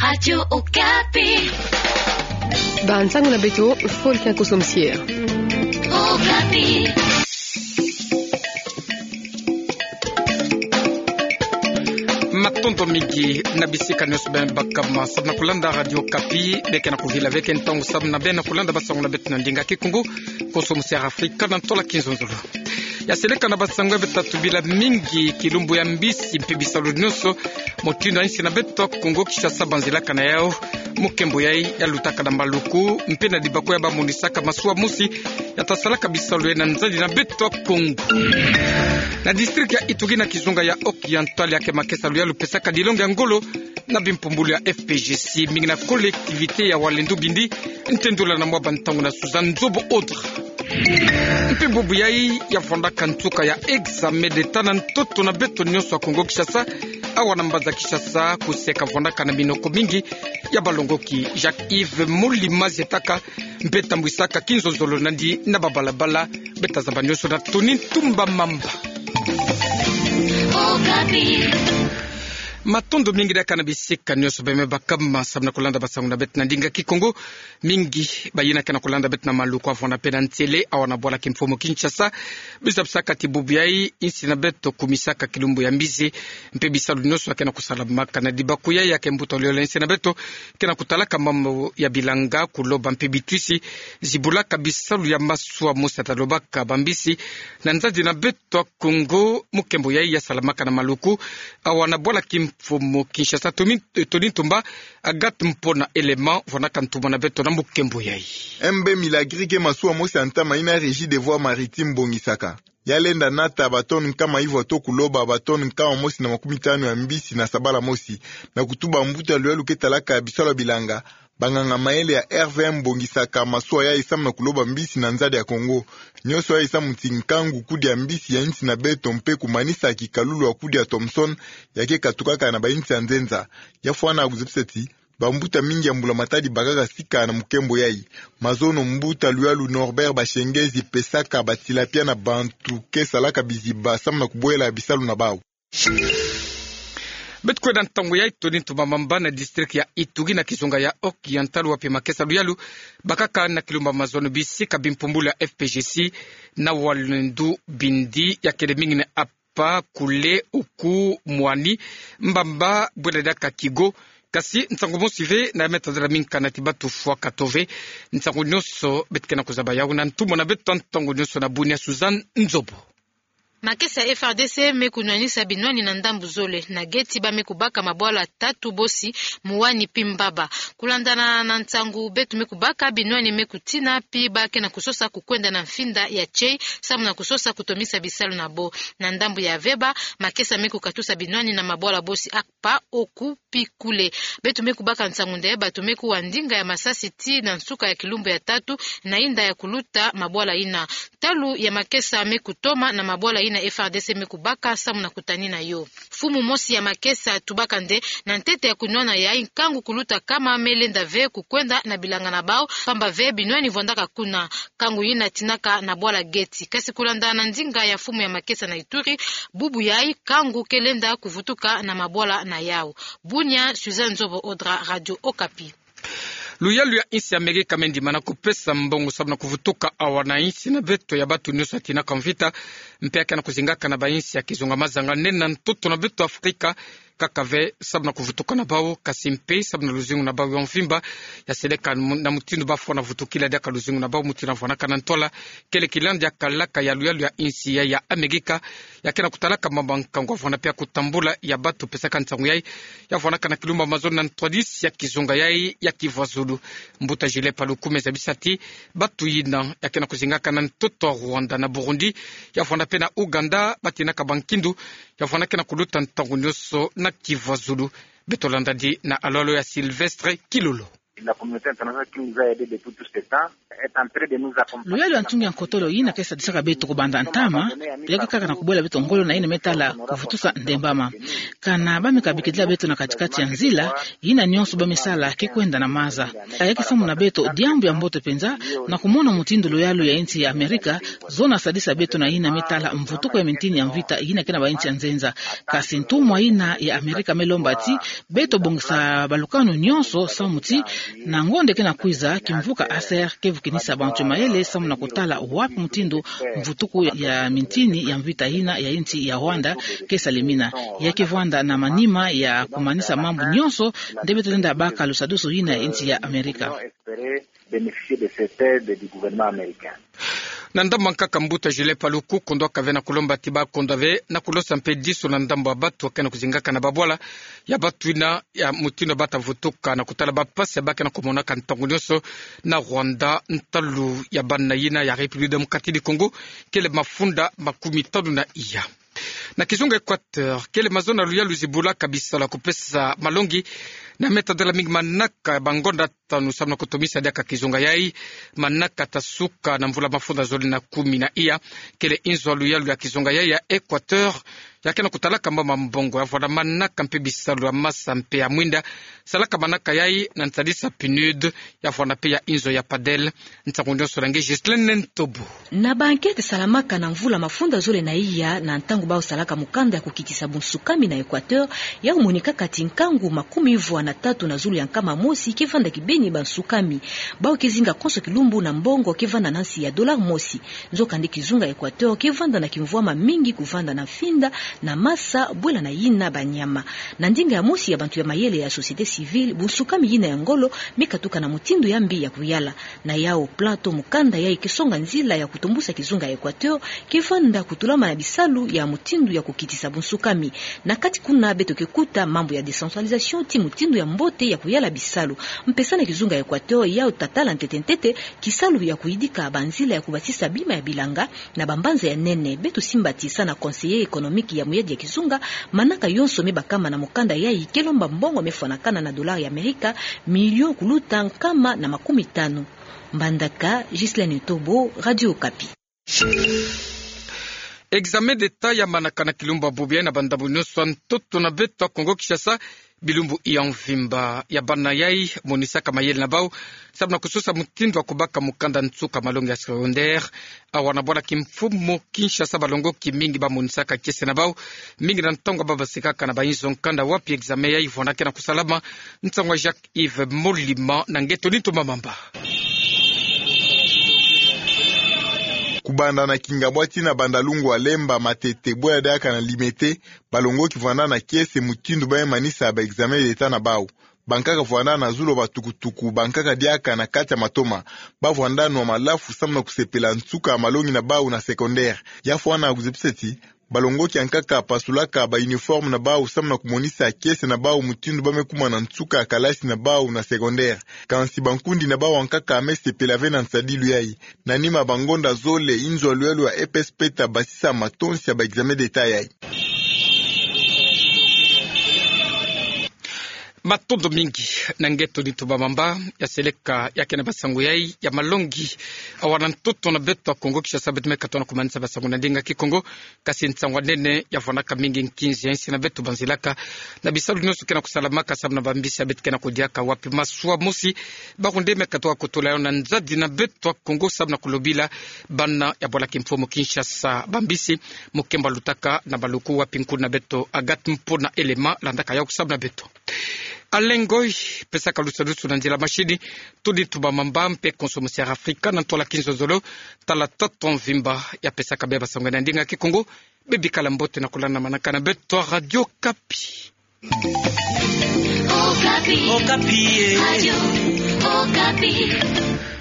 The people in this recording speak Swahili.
Radio Okapi. Banzangu na beto folka kosomsier. Okapi. Matondo mingi na bisika nyonso ben bakama sabna kulanda Radio Okapi beke na kuvila veke ntongo sabna ben kulanda basango na betu na ndinga kikungu kosomsier Afrika na ntola kinzonzolo. Ya seleka na basango betatu bila mingi kilumbu ya mbisi mpibisalo nyonso motindo insi na beto Kongo Kinshasa banzela kana yao mukembo yai ya lutaka na maluku mpena dibako ya bamunisaka masuwa musi ya tasalaka bisalo na nzali na beto Kongo na district ya Ituri na Kizunga ya Okiantali yake makesa luya lupesaka dilonga ngolo na bimpumbulu ya FPGC mingi na kolektivite ya Walendu Bindi ntendula na mwa bantangu na Suzanne Nzobo Audre mpibubu yai ya fonda kantuka ya examen d'etat na ntoto na beto nyonso ya Kongo Kinshasa awa na mbaza Kinshasa kuseka fonda kana minoko mingi ya balongoki Jacques-Yves Mulimazi etaka mbeta mbwisaka kinzozolo nandi na babalabala beta zamba nyonso na Tony Tumba Mamba. Matondo mingi da kana bisika nyonso beme bakama sabna kulanda basangu na bet na ndinga kikongo mingi bayina kana kulanda bet na maluko afona pena ntele awana bola kimfomo Kinshasa bisabsaka tibubiai insi na beto kumisaka kilumbu ya mbizi mpe bisalu nyonso akena kusalama kana dibakuya yake mbuto leo insi na beto kena kutalaka mambo ya bilanga kuloba mpe bitwisi zibulaka bisalu ya maswa musa talobaka bambisi na nzazi na beto Kongo mukembo yai ya salamaka na maluku awana bola kimfomo Kinshasa Tony Tumba agat mpona element vona kantuma na beto na mukembo yai Mbe milagrike masua mosi antama ina régie de voies maritimes bongisaka yalenda nata baton kama hivyo to kuloba baton kama mosi na 15 ya mbisi na sabala mosi na kutuba mbuta lwelu ketalaka ya bisalo bilanga banganga maele ya RVM bongisaka masua ya isam na kuloba mbisi na nzadi ya Kongo nyoso ya isam mtinkangu kudi ya mbisi ya insi na beto mpe kumanisa kikalulu wa kudi ya Thompson yake katukaka na bainsi ya nzenza yafuana aguzepseti bambuta mingi ya mbula matadi bagaga sika na mukembo yai mazono mbuta lualu Norbert Bashengezi pesaka batilapia na bantu kesalaka biziba sam na kuboela bisalu na bao betkwe dan tango ya Tony Tumba Mamba na district ya Ituri na Kizunga ya Okiantali wapi makesa luyalu bakaka na kilumba mazono bisika bimpumbulu ya FPGC na Walendu Bindi ya kedemingi na apa kule uku mwani mbamba bwedaka kigo kasi ntango monsive na metadra minka na tibatu fwa katove ntango nyoso betkena kuzaba ya una ntumo na beto ntango nyoso na bunia Suzanne Nzobo. Makesa FRDC mekunwanisa binwani na ndambu zole na geti ba mekubaka mabwala tatu bosi muwani pimbaba kulandana na ntangu betu mekubaka binwani mekutina pi bake na kusosa kukwenda na mfinda ya chei samu na kusosa kutomisa bisalu na bo na ndambu ya veba makesa mekukatusa binwani na mabwala bosi akpa oku pi kule betu mekubaka ntangu nde batu mekuwandinga ya masasi ti na nsuka ya kilumbu ya tatu na inda ya kuluta mabwala ina talu ya makesa mekutoma na mabwala ina FRDC mekubaka samu na kutani na yo fumu mosi ya makesa tubaka nde na ntete ya kunona ya inkangu kuluta kama melenda ve kukwenda na bilanga na bao pamba ve binwani vondaka kuna kangu ina tinaka na bwala geti kasi kulanda na ndinga ya fumu ya makesa na Ituri bubu yai kangu kelenda kuvutuka na mabwala na yao Bunia Suzanne Nzobo Audre Radio Okapi. Luyalu ya insi Amerika mendi mana kupesa mbongo sabna kuvutuka awana insi na beto ya batu nyuso atina kamvita mpeka na kuzingaka na ba insi ya Kizunga mazanga nena ntoto na beto Afrika kakave sabna kuvutuka na bao kasimpe sabna luzingu na bao yonfimba ya seleka na mutindo bafo na vutukila daka luzingu na bao mutina fona kanantola kele kilandi ya kalaka ya luyalu ya insi ya Amerika ya kena kutalaka mabankango fona pia kutambula ya batu pesa kantangu yai ya fona kana kilumba mazona na ntwadisi ya Kizunga yai ya Kivazulu mbuta jile palukume za bisati batu yina ya kena kuzingaka na ntoto Rwanda na Burundi ya fona pena Uganda batina kabankindu ya fona kena kuluta ntangu nyoso na Kivazulu betolanda di na alolo ya Silvestre Kilolo. la communauté internationale qui nous a aidé depuis tout ce temps est en train de nous accompagner. Luyalo antungi ankotolo ina kesa disaka beto kubanda ntama yaki kaka na kubola beto ngolo na ina metala kufutusa ndembama kana bami kabikidla beto na katikati ya nzila ina nyonso bamisala kikwenda na maza yaki samu na beto diambu ya mboto penza na kumona mutindo luyalo ya inchi ya Amerika zona sadisa beto na ina metala mvutuko ya mintini ya mvita ina kina ba inchi ya nzenza kasi ntumwa ina ya Amerika melombati beto bongisa balukano nyonso samuti na ngonde kena kuiza kimvuka aser kevu kinisa bantu maele samu na kutala wapi mutindo mvutuku ya mintini ya mvita hina ya inchi ya Rwanda kesa limina ya kivwanda na manima ya kumanisa mambo nyonso ndebe tutenda baka lusadusu hina ya inchi ya Amerika na ndambo nkaka mbuta jile paluku kondo kavena kulomba tiba kondave na kulosa mpediso na ndambo abatu wakena kuzingaka na babwala ya batu ina ya mutino bata vutuka na kutala bapasi ya bake na kumonaka ntangu nyonso na Rwanda ntalu ya bana yina ya République démocratique du Congo kele mafunda makumi tano na iya na kizunga Equateur kele mazona luya luzibula kabisa la kupesa malongi na meta dola mingi manaka bangonda tanu samna kutumisa daka kizunga yai manaka tasuka na mvula mafunda zoli na 10 na iya kele inzo luya ya kizunga yai ya Equateur yakena kutalaka mbama mbongo ya vwana manaka mpe bisalu ya masa mpe ya mwinda salaka manaka yai na ntadisa PNUD ya vwana pe ya inzo ya padel ntakundio sorange Gislaine Ntobo na bankete salamaka na mvula mafunda zole na iya na ntangu bao salaka mukanda ya kukitisa bunsukami na Equateur ya umonika kati nkangu 13 na zulu ya nkama mosi kevanda kibeni bansukami bao kezinga konso kilumbu na mbongo kevanda nansi ya $1 mosi nzoka ndi kizunga Equateur kevanda na kimvwama mingi kuvanda na finda na masa bwela na yina banyama na ndinga ya mosi ya bantu ya mayele ya société civile bunsukami yina ya ngolo mikatuka na mutindo ya mbi ya kuyala na yao plato mukanda ya ikisonga nzila ya kutumbusa kizunga ya Equateur kevanda kutulama na bisalu ya mutindo ya kukitisa bunsukami na kati kuna beto kekuta mambo ya decentralisation ti mutindo ya mbote ya kuyala bisalu mpesana kizunga ya Equateur yao tatala ntete kisalu ya kuidika banzila ya kubatisa bima ya bilanga na bambanza ya nene beto simbatisa na conseiller économique ya muyedi ya kizunga manaka yonso mebakama na mukanda ya ikelomba mbongo mefonakana na $1 ya Amerika milioni kuluta nkama na 50 Mbandaka Gislaine Ntobo Radio Okapi. Examen d'etat ya manaka na kilumba bubia na bandabu nyonso ntoto na beto Kongo Kinshasa bilumbu iyamvimba ya bana yai monisaka mayele na bao sabu na kususa mutindo wa kubaka mukanda ntuka malongi ya secondaire awana bwana kimfumo Kinshasa balongo kimingi ba monisaka kese na bao mingi na ntongo baba sikaka na bainzo nkanda wapi examen yai vonake na kusalama ntangwa Jacques Yves Molima na ngeto nito mamamba kubanda na kingabwati na bandalungu alemba matete boya daka na limete balongo kivanda na kiese mutindu baye manisa ba examen d'etat na bao bankaka vwanda na zulo batukutuku bankaka diaka na kati ya matoma bavwanda no malafu samna kusepela ntuka malongi na bao na secondaire ya fwana kuzipseti balongo kiankaka pasulaka ba uniforme na bao samna kumonisa kiese na bao mutindu bamekuma na ntuka kalasi na bao na secondaire kansi bankundi na bao ankaka amesepela ve na nsadilu yai na nima bangonda zole inzo luelu ya EPSP basisa matonsi ya ba examen d'etat yai matondo mingi na ngeto ni tubamamba ya seleka yake na basangu yai ya malongi awana ntoto na beto Kongo Kinshasa betu mekatona kumanisa basangu na ndinga kikongo kasi nsangwa nene ya vonaka mingi nkinzi ya insi na betu banzilaka na bisalu nyosu kena kusalamaka sabu na bambisi ya betu kena kudiaka wapi masua musi bakunde mekatoa kutola na nzadi na betu Kongo sabu na kulobila bana ya bola kimfomo Kinshasa bambisi mukemba lutaka na baluku wapi nkuna betu agat mpo na elema landaka ya kusabu na betu Alengoi pesa kalusalusu na njila mashini tudi tubamamba mpe konsomusia Afrika na ntola kinzozolo tala taton vimba ya pesa kabeba sangwe na ndinga kikongo bebi kalambote na kulana manaka na beto Radio Kapi. Okapi. Okapi. Radio Okapi.